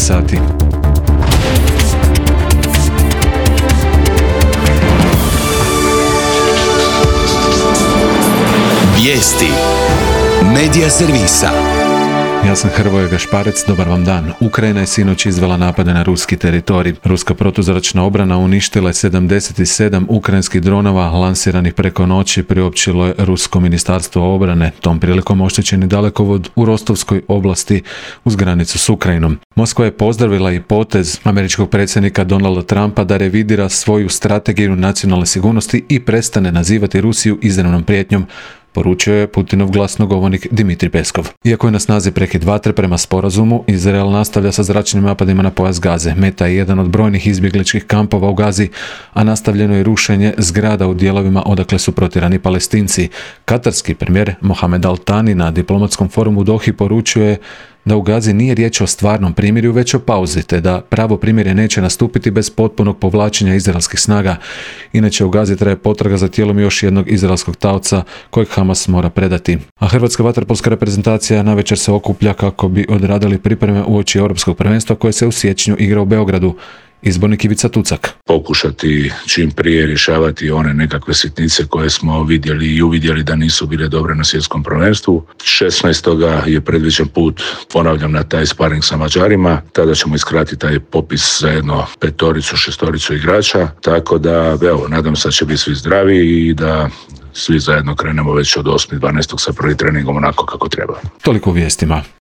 sati. Vijesti Medija servisa. Ja sam Hrvoje Gašparec, dobar vam dan. Ukrajina je sinoć izvela napade na ruski teritorij. Ruska protuzračna obrana uništila je 77 ukrajinskih dronova lansiranih preko noći, priopćilo je Rusko ministarstvo obrane. Tom prilikom oštećen je dalekovod u Rostovskoj oblasti uz granicu s Ukrajinom. Moskva je pozdravila i potez američkog predsjednika Donalda Trumpa da revidira svoju strategiju nacionalne sigurnosti i prestane nazivati Rusiju izravnom prijetnjom, poručio je Putinov glasnogovornik Dmitrij Peskov. Iako je na snazi prekid vatre prema sporazumu, Izrael nastavlja sa zračnim napadima na pojas Gaze. Meta je jedan od brojnih izbjegličkih kampova u Gazi, a nastavljeno je rušenje zgrada u dijelovima odakle su protjerani Palestinci. Katarski premijer Mohamed Al Thani na diplomatskom forumu u Dohi poručio je da u Gazi nije riječ o stvarnom primirju, već o pauzi, te da pravo primirje neće nastupiti bez potpunog povlačenja izraelskih snaga. Inače, u Gazi traje potraga za tijelom još jednog izraelskog taoca kojeg Hamas mora predati. A hrvatska vaterpolska reprezentacija navečer se okuplja kako bi odradili pripreme uoči europskog prvenstva koje se u siječnju igra u Beogradu. Izbornik Ivica Tucak. Pokušati čim prije rješavati one nekakve sitnice koje smo vidjeli i uvidjeli da nisu bile dobre na svjetskom prvenstvu. 16. je predviđen put, ponavljam, na taj sparing sa Mađarima. Tada ćemo iskratiti taj popis za jedno 5-6 igrača. Tako da, evo, nadam se da će biti svi zdravi i da svi zajedno krenemo već od 8.12. sa prvim treningom onako kako treba. Toliko u vijestima.